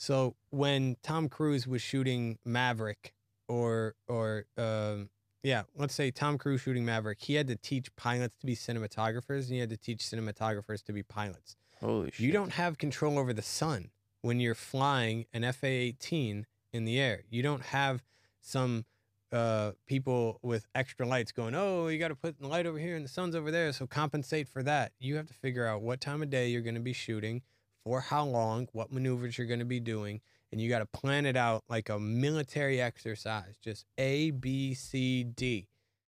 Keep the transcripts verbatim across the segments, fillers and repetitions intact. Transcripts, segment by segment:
So when Tom Cruise was shooting Maverick, or or um, yeah, let's say Tom Cruise shooting Maverick, he had to teach pilots to be cinematographers, and he had to teach cinematographers to be pilots. Holy shit. You don't have control over the sun when you're flying an F A eighteen in the air. You don't have some uh, people with extra lights going, oh, you got to put the light over here and the sun's over there, so compensate for that. You have to figure out what time of day you're going to be shooting, for how long, what maneuvers you're going to be doing, and you got to plan it out like a military exercise. Just A, B, C, D.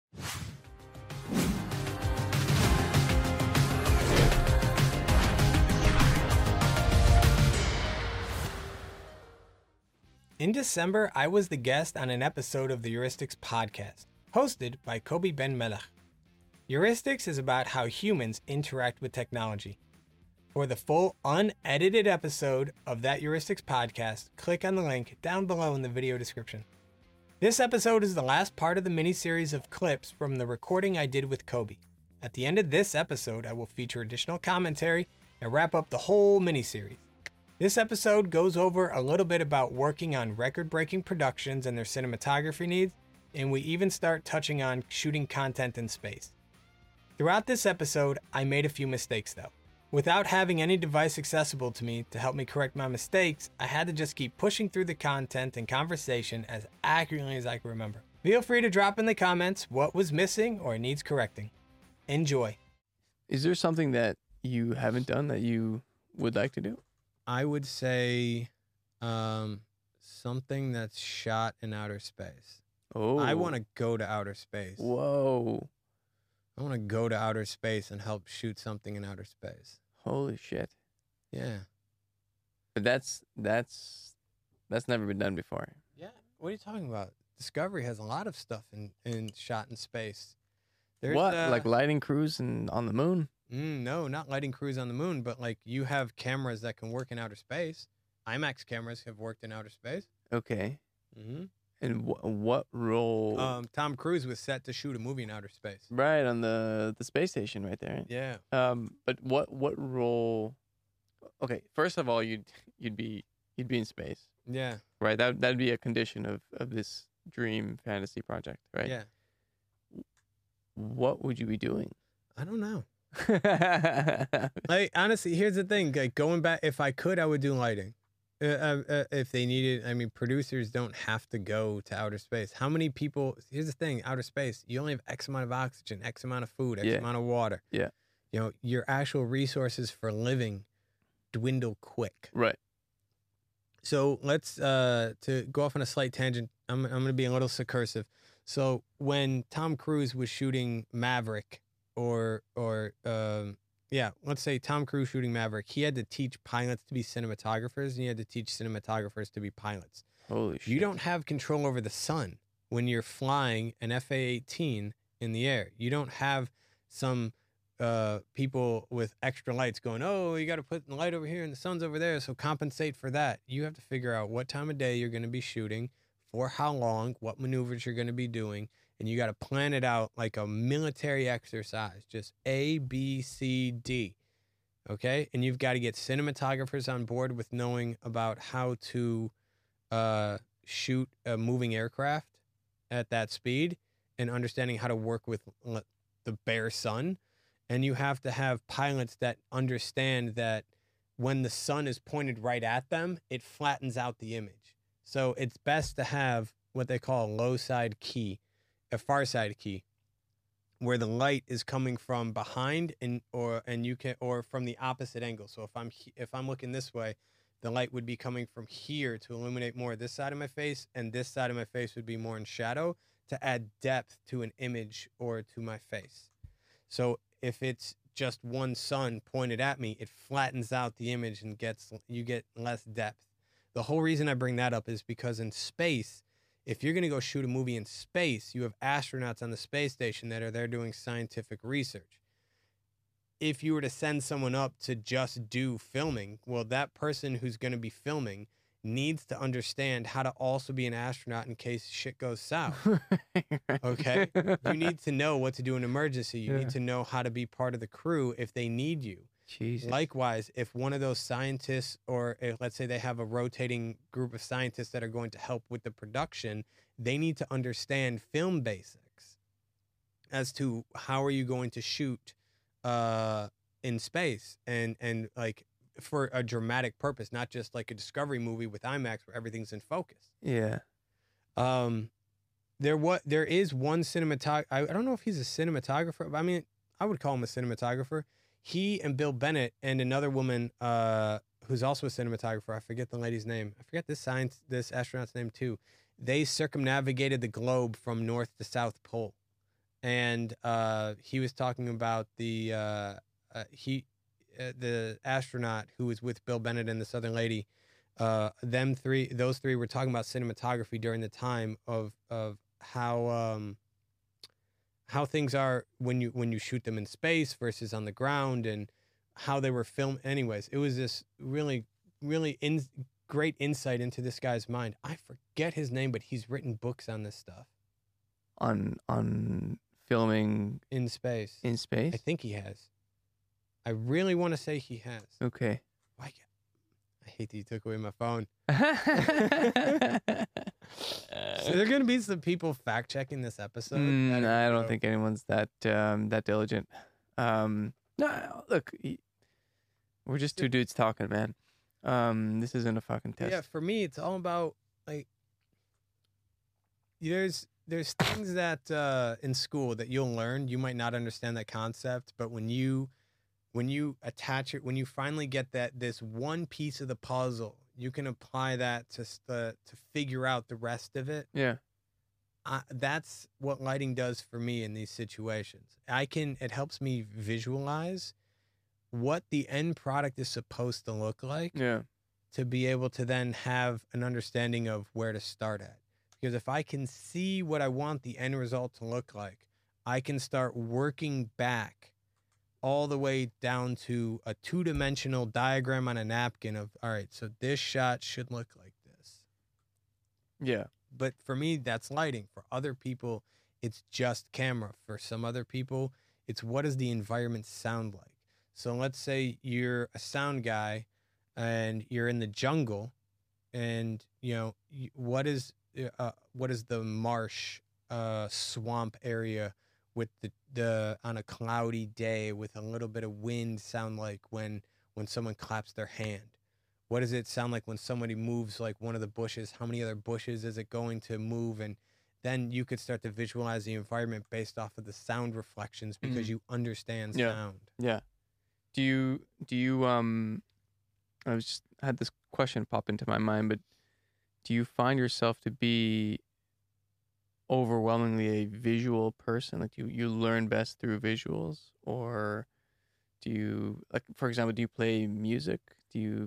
In December, I was the guest on an episode of the Heuristics podcast, hosted by Kobe Ben Melech. Heuristics is about how humans interact with technology. For the full unedited episode of that Heuristics podcast, click on the link down below in the video description. This episode is the last part of the mini-series of clips from the recording I did with Kobe. At the end of this episode, I will feature additional commentary and wrap up the whole mini-series. This episode goes over a little bit about working on record-breaking productions and their cinematography needs, and we even start touching on shooting content in space. Throughout this episode, I made a few mistakes though. Without having any device accessible to me to help me correct my mistakes, I had to just keep pushing through the content and conversation as accurately as I could remember. Feel free to drop in the comments what was missing or needs correcting. Enjoy. Is there something that you haven't done that you would like to do? I would say um, something that's shot in outer space. Oh. I want to go to outer space. Whoa. I want to go to outer space and help shoot something in outer space. Holy shit. Yeah. But that's that's that's never been done before. Yeah. What are you talking about? Discovery has a lot of stuff in, in shot in space. There's, what? Uh, like lighting crews and on the moon? Mm, no, not lighting crews on the moon, but like you have cameras that can work in outer space. IMAX cameras have worked in outer space. Okay. Mm-hmm. And wh- what role? Um, Tom Cruise was set to shoot a movie in outer space. Right, on the, the space station right there. Yeah. Um, but what what role? Okay, first of all, you'd you'd be you'd be in space. Yeah. Right. That that'd be a condition of, of this dream fantasy project. Right. Yeah. What would you be doing? I don't know. Like honestly, here's the thing. Like going back, if I could, I would do lighting. Uh, uh, uh, if they needed, I mean, producers don't have to go to outer space. How many people? Here's the thing: outer space, you only have X amount of oxygen, X amount of food, X Yeah. amount of water. Yeah. You know, your actual resources for living dwindle quick. Right. So let's uh to go off on a slight tangent. I'm I'm gonna be a little subversive. So when Tom Cruise was shooting Maverick, or or um yeah, let's say Tom Cruise shooting Maverick, he had to teach pilots to be cinematographers, and he had to teach cinematographers to be pilots. Holy shit. You don't have control over the sun when you're flying an F A eighteen in the air. You don't have some uh, people with extra lights going, oh, you got to put the light over here and the sun's over there, so compensate for that. You have to figure out what time of day you're going to be shooting, for how long, what maneuvers you're going to be doing, and you got to plan it out like a military exercise. Just A, B, C, D. Okay? And you've got to get cinematographers on board with knowing about how to uh, shoot a moving aircraft at that speed, and understanding how to work with l- the bare sun. And you have to have pilots that understand that when the sun is pointed right at them, it flattens out the image. So it's best to have what they call a low side key, a far side key, where the light is coming from behind and or and you can or from the opposite angle. So if I'm if I'm looking this way, the light would be coming from here to illuminate more this side of my face, and this side of my face would be more in shadow to add depth to an image or to my face. So if it's just one sun pointed at me, it flattens out the image and gets you get less depth. The whole reason I bring that up is because in space, if you're going to go shoot a movie in space, you have astronauts on the space station that are there doing scientific research. If you were to send someone up to just do filming, well, that person who's going to be filming needs to understand how to also be an astronaut in case shit goes south. Okay? You need to know what to do in emergency. You Yeah. need to know how to be part of the crew if they need you. Jesus. Likewise, if one of those scientists, or if, let's say they have a rotating group of scientists that are going to help with the production, they need to understand film basics as to how are you going to shoot uh, in space and and like for a dramatic purpose, not just like a Discovery movie with IMAX where everything's in focus. Yeah. Um, there what there is one cinematog. I, I don't know if he's a cinematographer, but I mean, I would call him a cinematographer. He and Bill Bennett and another woman uh, who's also a cinematographer. I forget the lady's name. I forget this science, this astronaut's name too. They circumnavigated the globe from north to south pole, and uh, he was talking about the uh, uh, he uh, the astronaut who was with Bill Bennett and this other lady. Uh, them three, those three were talking about cinematography during the time of of how um, how things are when you when you shoot them in space versus on the ground, and how they were filmed. Anyways, it was this really really in, great insight into this guy's mind. I forget his name, but he's written books on this stuff On on filming in space. in space. I think he has. I really want to say he has. Okay. Why? I hate that you took away my phone. So there are going to be some people fact checking this episode. Mm, that I are- don't think anyone's that um, that diligent. Um, no, look, y- we're just two dudes talking, man. Um, this isn't a fucking test. Yeah, for me, it's all about like there's there's things that uh, in school that you'll learn. You might not understand that concept, but when you when you attach it, when you finally get that this one piece of the puzzle, you can apply that to s- the to figure out the rest of it. Yeah. Uh, that's what lighting does for me in these situations. I can it helps me visualize what the end product is supposed to look like, Yeah. to be able to then have an understanding of where to start at. Because if I can see what I want the end result to look like, I can start working back all the way down to a two-dimensional diagram on a napkin of, all right, so this shot should look like this. Yeah. But for me, that's lighting. For other people, it's just camera. For some other people, it's what does the environment sound like? So let's say you're a sound guy and you're in the jungle, and you know y- what is uh, what is the marsh uh, swamp area with the the on a cloudy day with a little bit of wind sound like when when someone claps their hand? What does it sound like when somebody moves like one of the bushes? How many other bushes is it going to move? And then you could start to visualize the environment based off of the sound reflections because Mhm. you understand Yeah. sound. Yeah. Do you do you um I was just had this question pop into my mind, but do you find yourself to be overwhelmingly a visual person? Like you you learn best through visuals, or do you, like, for example, do you play music? Do you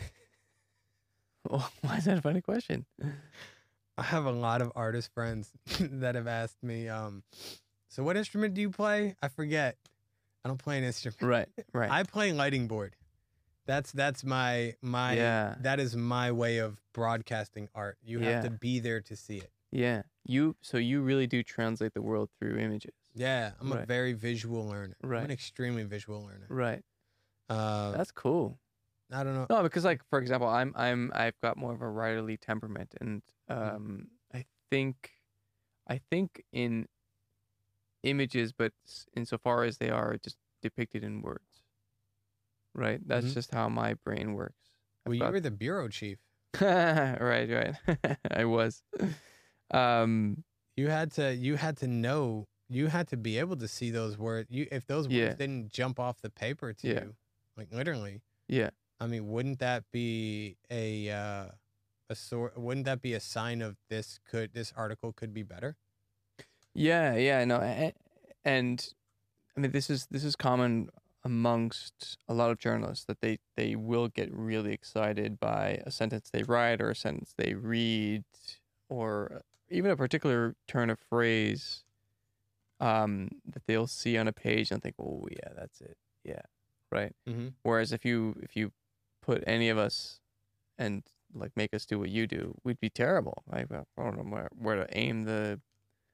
Oh, why is that a funny question? I have a lot of artist friends that have asked me, um, so what instrument do you play? I forget. I don't play an instrument. Right, right. I play lighting board. That's that's my my Yeah. that is my way of broadcasting art. You have Yeah. to be there to see it. Yeah. You so you really do translate the world through images. Yeah, I'm a Right. very visual learner. I'm Right. an extremely visual learner. Right. Uh, That's cool. I don't know. No, because, like, for example, I'm I'm I've got more of a writerly temperament, and Mm. um I think I think in images, but s- insofar as they are just depicted in words. Right? That's Mhm. just how my brain works. Well, I've you got- were the bureau chief. right, right. I was. Um You had to you had to know. You had to be able to see those words. You if those words Yeah. didn't jump off the paper to Yeah. you, like literally. yeah. I mean, wouldn't that be a uh, a sort? Wouldn't that be a sign of this could this article could be better? Yeah, yeah, no, a- and I mean this is this is common amongst a lot of journalists, that they they will get really excited by a sentence they write, or a sentence they read, or even a particular turn of phrase um that they'll see on a page and think, "Oh yeah, that's it." Yeah, right? Mm-hmm. Whereas if you if you put any of us and, like, make us do what you do, we'd be terrible. Like, I don't know where, where to aim the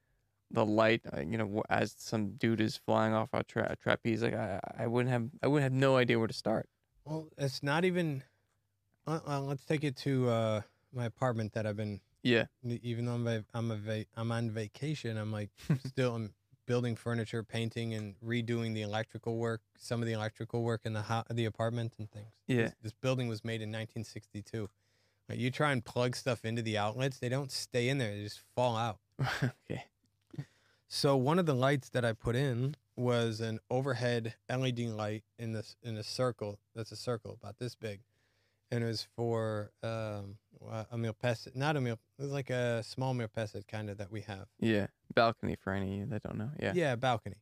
the light, uh, you know, wh- as some dude is flying off a tra- trapeze. Like I, I wouldn't have, I wouldn't have no idea where to start. Well, it's not even. Uh, uh, let's take it to uh, my apartment that I've been. Yeah. Even though I'm va- I'm a va- I'm on vacation, I'm like still I'm building furniture, painting, and redoing the electrical work. Some of the electrical work in the ho- the apartment and things. Yeah. This, this building was made in nineteen sixty-two. Like, you try and plug stuff into the outlets, they don't stay in there; they just fall out. Okay. So one of the lights that I put in was an overhead L E D light in this in a circle. That's a circle about this big, and it was for um, a mirpesset, not a mil. It was like a small mirpesset kind of that we have. Yeah. Balcony for any that don't know. Yeah. Yeah, balcony.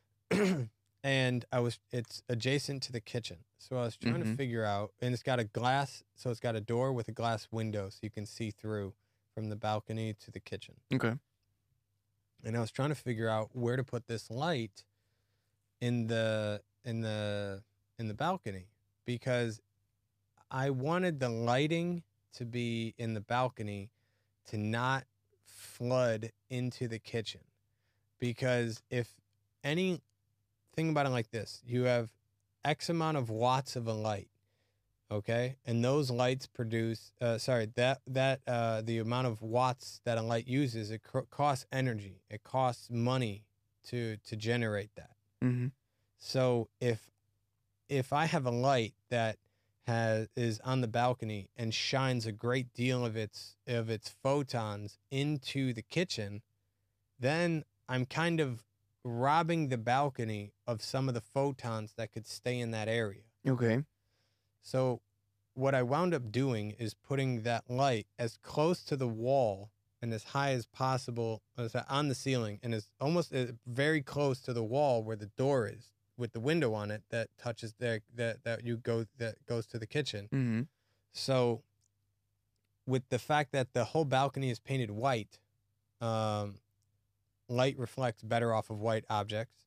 And I was it's adjacent to the kitchen, so I was trying Mhm. to figure out. And it's got a glass, so it's got a door with a glass window, so you can see through from the balcony to the kitchen. Okay. And I was trying to figure out where to put this light in the in the in the balcony, because I wanted the lighting to be in the balcony to not flood into the kitchen. Because if any think about it like this, you have X amount of watts of a light, okay, and those lights produce uh, sorry that that uh, the amount of watts that a light uses, it co- costs energy, it costs money to to generate that. Mm-hmm. So if if I have a light that has is on the balcony and shines a great deal of its of its photons into the kitchen, then I'm kind of robbing the balcony of some of the photons that could stay in that area. Okay. So what I wound up doing is putting that light as close to the wall and as high as possible as on the ceiling, and as almost uh, very close to the wall where the door is, with the window on it that touches there, that that you go that goes to the kitchen. Mm-hmm. So with the fact that the whole balcony is painted white, um, light reflects better off of white objects.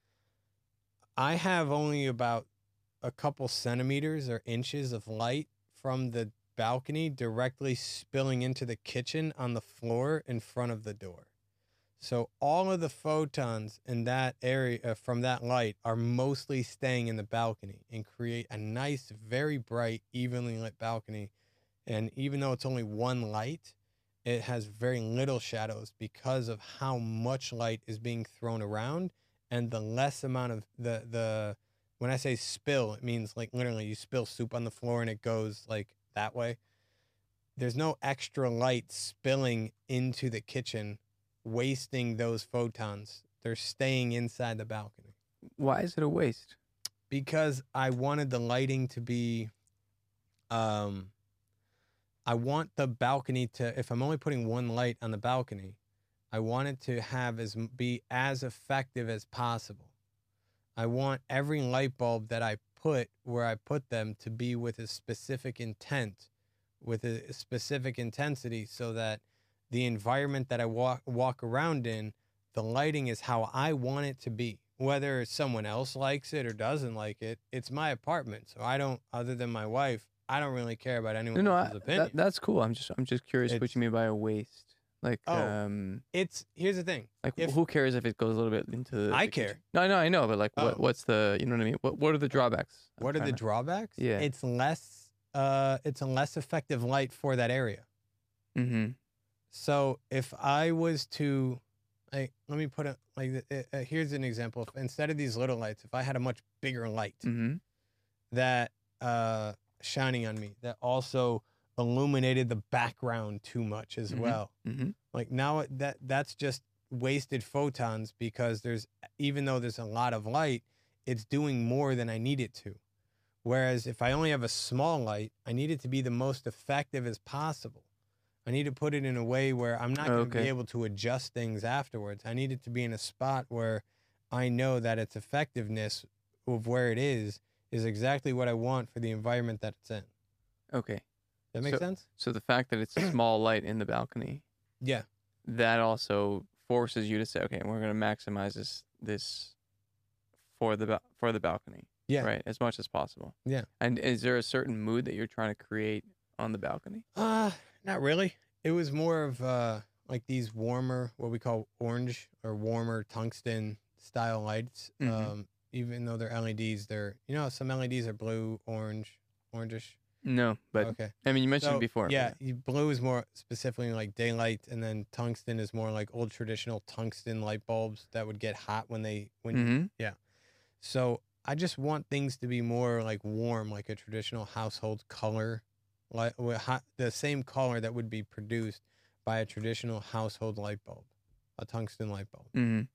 I have only about a couple centimeters or inches of light from the balcony directly spilling into the kitchen on the floor in front of the door. So all of the photons in that area uh, from that light are mostly staying in the balcony and create a nice, very bright, evenly lit balcony. And even though it's only one light, it has very little shadows because of how much light is being thrown around, and the less amount of the, the when I say spill, it means like literally you spill soup on the floor and it goes like that way. There's no extra light spilling into the kitchen, wasting those photons. They're staying inside the balcony. Why is it a waste? Because I wanted the lighting to be, um, I want the balcony to, if I'm only putting one light on the balcony, I want it to have as be as effective as possible. I want every light bulb that I put where I put them to be with a specific intent, with a specific intensity, so that the environment that I walk walk around in, the lighting is how I want it to be. Whether someone else likes it or doesn't like it, it's my apartment, so I don't, other than my wife, I don't really care about anyone No, no, else's I, opinion. that, that's cool. I'm just, I'm just curious what It's- you mean by a waste. Like, Oh, um, It's here's the thing. like if- who cares if it goes a little bit into the? I the care. kitchen? No, no, I know, but like, what, Oh. what's the, you know what I mean? What, what are the drawbacks? I'm What are the trying to- drawbacks? Yeah. It's less. Uh, it's a less effective light for that area. Mhm. So if I was to, like, let me put it like, th- uh, uh, here's an example. If, instead of these little lights, if I had a much bigger light Mhm. that uh shining on me, that also illuminated the background too much as Mhm. well. Mhm. Like now it- that that's just wasted photons, because there's, even though there's a lot of light, it's doing more than I need it to. Whereas if I only have a small light, I need it to be the most effective as possible. I need to put it in a way where I'm not going to Okay. be able to adjust things afterwards. I need it to be in a spot where I know that its effectiveness of where it is is exactly what I want for the environment that it's in. Okay. That make So- sense? So the fact that it's a small light in the balcony, Yeah. that also forces you to say, okay, we're going to maximize this this for the ba- for the balcony, Yeah. right, as much as possible. Yeah. And is there a certain mood that you're trying to create on the balcony? Uh, not really. It was more of uh like these warmer, what we call orange or warmer tungsten style lights. Mhm. Um, even though they're L E Ds, they're, you know, some L E Ds are blue, orange, orangish. No, but Okay. I mean, you mentioned So, it before. but yeah, you- blue is more specifically like daylight, and then tungsten is more like old traditional tungsten light bulbs that would get hot when they when. Mhm. Yeah. So I just want things to be more like warm, like a traditional household color, like with hot, the same color that would be produced by a traditional household light bulb, a tungsten light bulb. Mhm.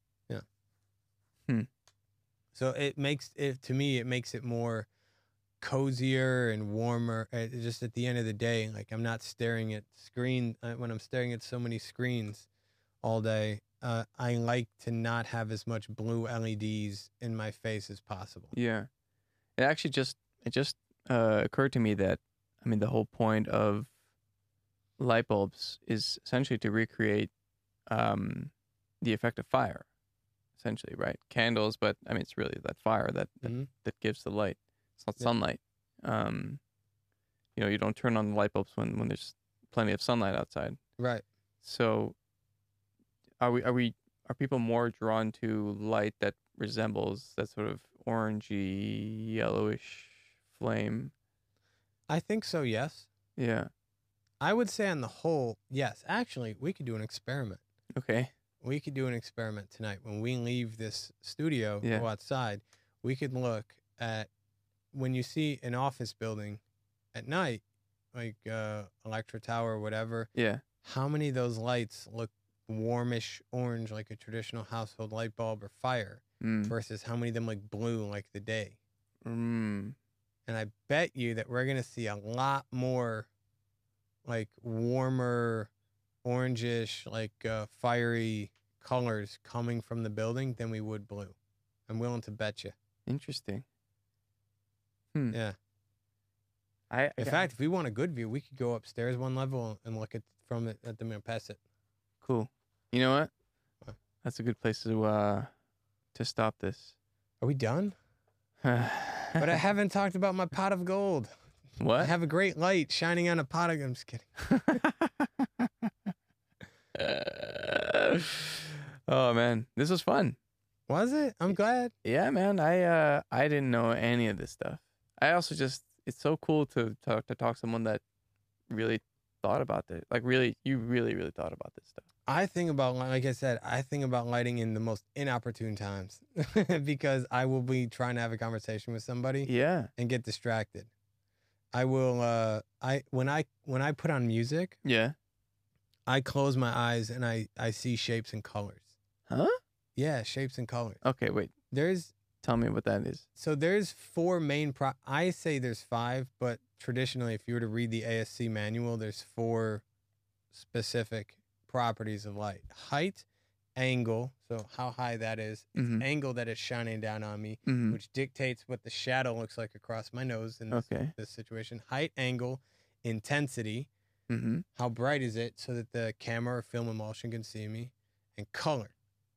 So it makes it, to me, it makes it more cozier and warmer. uh, Just at the end of the day, like I'm not staring at screen uh, when I'm staring at so many screens all day. Uh, I like to not have as much blue L E Ds in my face as possible. Yeah. It actually just it just uh, occurred to me that I mean the whole point of light bulbs is essentially to recreate um, the effect of fire, essentially, right? Candles, but I mean it's really that fire that that, Mhm. that gives the light. It's not Yeah. sunlight. Um, you know, you don't turn on the light bulbs when, when there's plenty of sunlight outside. Right. So, are we are we are people more drawn to light that resembles that sort of orangey, yellowish flame? I think so, yes. Yeah. I would say on the whole, yes. Actually, we could do an experiment. Okay. We could do an experiment tonight. When we leave this studio, Yeah. go outside, we could look at when you see an office building at night, like uh, Electra Tower or whatever, Yeah. how many of those lights look warmish orange like a traditional household light bulb or fire Mm. versus how many of them look blue like the day. Mm. And I bet you that we're going to see a lot more like warmer, orangish, like uh, fiery colors coming from the building than we would blue. I'm willing to bet you. Interesting. Hmm. Yeah. I, I In got- fact, if we want a good view, we could go upstairs one level and look at from it at the Mampesset. cool. You know what? What? That's a good place to uh to stop this. Are we done? But I haven't talked about my pot of gold. I What? have a great light shining on a pot of. I'm just kidding. Oh man, this was fun. Was it? I'm glad. Yeah, man. I uh I didn't know any of this stuff. I also just it's so cool to talk to talk to someone that really thought about this. Like really, you really really thought about this stuff. I think about, like I said, I think about lighting in the most inopportune times because I will be trying to have a conversation with somebody Yeah. and get distracted. I will. Uh, I when I when I put on music, Yeah. I close my eyes and I I see shapes and colors. Huh? Yeah, shapes and colors. Okay, wait. There's Tell me what that is. so there's four main pro. I say there's five, but traditionally, if you were to read the A S C manual, there's four specific properties of light: height, angle, so how high that is, it's Mhm. angle that is shining down on me, Mhm. which dictates what the shadow looks like across my nose in this, Okay. this situation. Height, angle, intensity, Mhm. how bright is it so that the camera or film emulsion can see me, and color.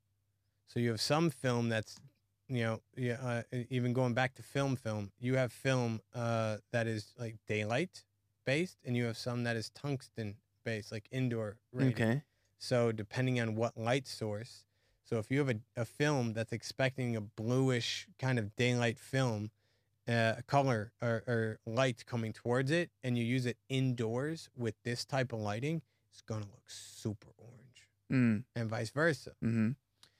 So you have some film that's, you know, yeah, uh, e- even going back to film, film, you have film uh, that is like daylight based, and you have some that is tungsten based, like indoor rated. Okay. So depending on what light source, so if you have a, a film that's expecting a bluish kind of daylight film, uh, color or, or light coming towards it, and you use it indoors with this type of lighting, it's gonna look super orange, Mm. and vice versa. Mhm.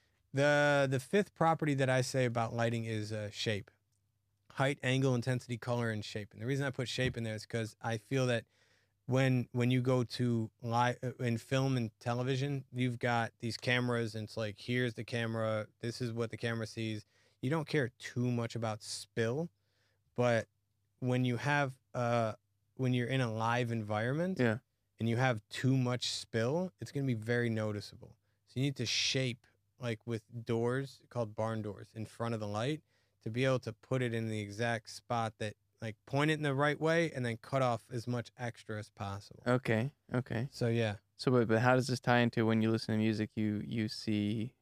The the fifth property that I say about lighting is uh, shape, height, angle, intensity, color, and shape. And the reason I put shape in there is because I feel that when when you go to live in film and television, you've got these cameras, and it's like, here's the camera, this is what the camera sees. You don't care too much about spill, but when you have uh when you're in a live environment, Yeah. and you have too much spill, it's going to be very noticeable. So you need to shape, like with doors called barn doors, in front of the light to be able to put it in the exact spot that, like, point it in the right way and then cut off as much extra as possible. Okay. Okay. So yeah. So, but, but how does this tie into when you listen to music? You you see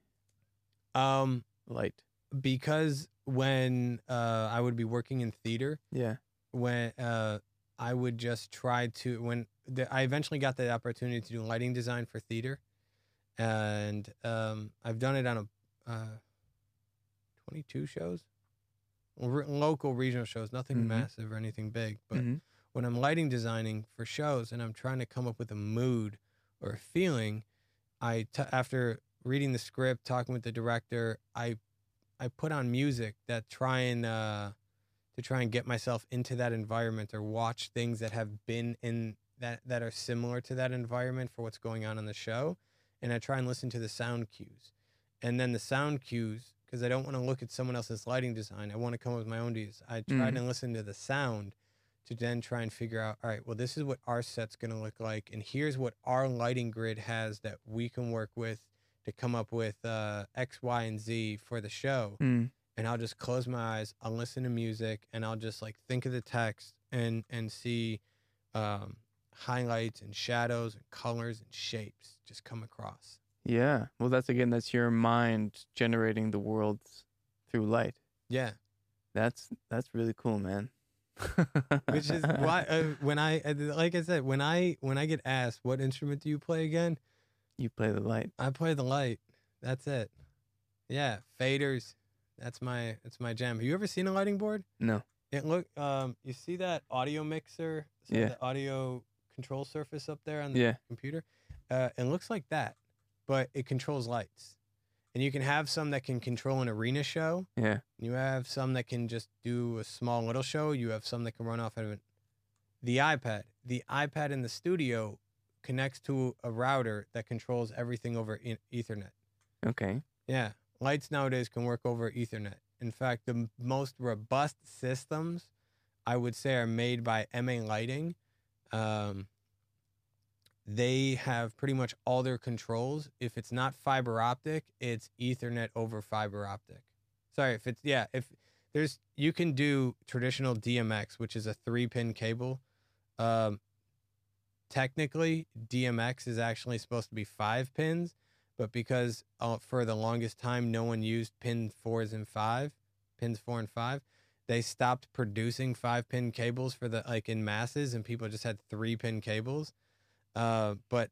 Um, light. because when uh, I would be working in theater, Yeah. when uh, I would just try to, when the, I eventually got the opportunity to do lighting design for theater, and um, I've done it on a uh, twenty-two shows, R- local regional shows, nothing Mhm. massive or anything big. But Mhm. when I'm lighting designing for shows and I'm trying to come up with a mood or a feeling, I t- after reading the script, talking with the director, I I put on music that try and uh, to try and get myself into that environment or watch things that have been in that that are similar to that environment for what's going on in the show, and I try and listen to the sound cues, and then the sound cues because I don't want to look at someone else's lighting design. I want to come up with my own views. I try Mhm. to listen to the sound to then try and figure out, all right, well, this is what our set's going to look like, and here's what our lighting grid has that we can work with to come up with uh, X, Y, and Z for the show. Mm. And I'll just close my eyes, I'll listen to music, and I'll just like think of the text and and see um, highlights and shadows and colors and shapes just come across. Yeah. Well, that's again, that's your mind generating the worlds through light. Yeah, That's that's really cool, man. which is why uh, when I uh, like I said when I when I get asked what instrument do you play again, you play the light. I play the light. That's it. Yeah, faders. That's my that's my jam. Have you ever seen a lighting board? No. It look um you see that audio mixer, so Yeah. the audio control surface up there on the Yeah. computer? Uh it looks like that, but it controls lights. And you can have some that can control an arena show. Yeah. You have some that can just do a small little show. You have some that can run off of it. The iPad. The iPad in the studio connects to a router that controls everything over in Ethernet. Okay. Yeah. Lights nowadays can work over Ethernet. In fact, the m- most robust systems, I would say, are made by M A Lighting. Um, they have pretty much all their controls. If it's not fiber optic, it's Ethernet over fiber optic. Sorry, if it's, yeah, if there's, you can do traditional D M X, which is a three pin cable. Um, technically, D M X is actually supposed to be five pins. But because uh, for the longest time, no one used pin fours and five, pins four and five, they stopped producing five pin cables for the, like in masses, and people just had three pin cables. Uh, but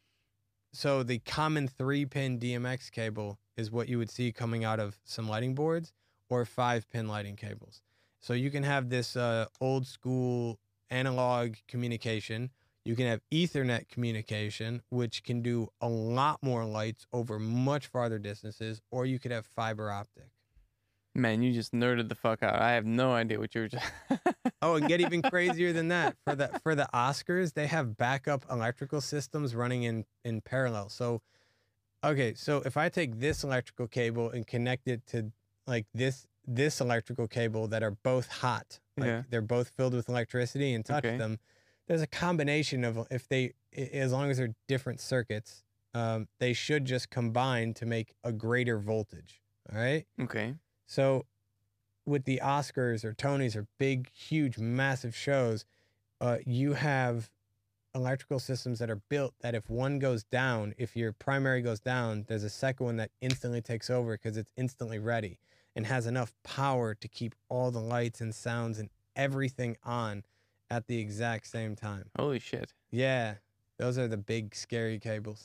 so the common three pin D M X cable is what you would see coming out of some lighting boards or five pin lighting cables. So you can have this uh, old school analog communication. You can have Ethernet communication, which can do a lot more lights over much farther distances, or you could have fiber optic. Man, you just nerded the fuck out. I have no idea what you were just. Oh, and get even crazier than that. For the for the Oscars, they have backup electrical systems running in, in parallel. So, okay, so if I take this electrical cable and connect it to like this this electrical cable that are both hot, like Yeah. they're both filled with electricity and touch Okay. them, there's a combination of if they i- as long as they're different circuits, um, they should just combine to make a greater voltage. All right. Okay. So with the Oscars or Tonys or big, huge, massive shows, uh, you have electrical systems that are built that if one goes down, if your primary goes down, there's a second one that instantly takes over because it's instantly ready and has enough power to keep all the lights and sounds and everything on at the exact same time. Holy shit. Yeah, those are the big, scary cables.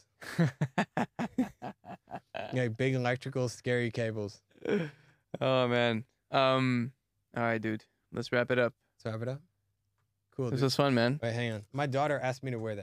Yeah, big electrical, scary cables. Oh man. Um. All right, dude. Let's wrap it up. Let's wrap it up. Cool. This dude. was fun, man. Wait, hang on. My daughter asked me to wear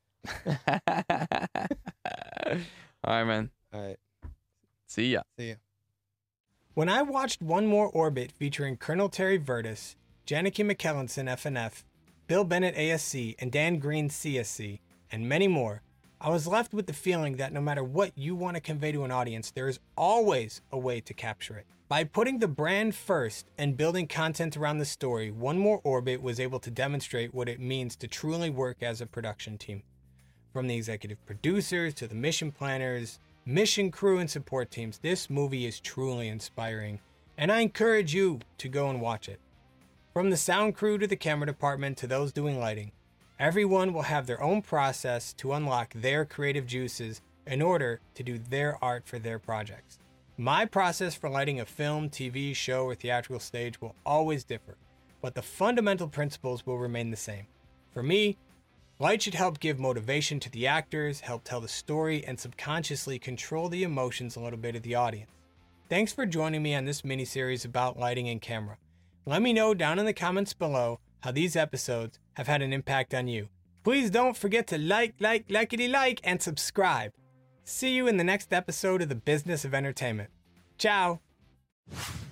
that. All right, man. All right. See ya. See ya. When I watched One More Orbit featuring Colonel Terry Vertis, Janicki McKellenson F N F, Bill Bennett A S C, and Dan Green C S C, and many more, I was left with the feeling that no matter what you want to convey to an audience, there is always a way to capture it. By putting the brand first and building content around the story, One More Orbit was able to demonstrate what it means to truly work as a production team. From the executive producers to the mission planners, mission crew, and support teams, this movie is truly inspiring, and I encourage you to go and watch it. From the sound crew to the camera department to those doing lighting, everyone will have their own process to unlock their creative juices in order to do their art for their projects. My process for lighting a film, T V, show, or theatrical stage will always differ, but the fundamental principles will remain the same. For me, Light should help give motivation to the actors, help tell the story, and subconsciously control the emotions a little bit of the audience. Thanks for joining me on this mini-series about lighting and camera. Let me know down in the comments below how these episodes have had an impact on you. Please don't forget to like, like, likety like, and subscribe. See you in the next episode of The Business of Entertainment. Ciao!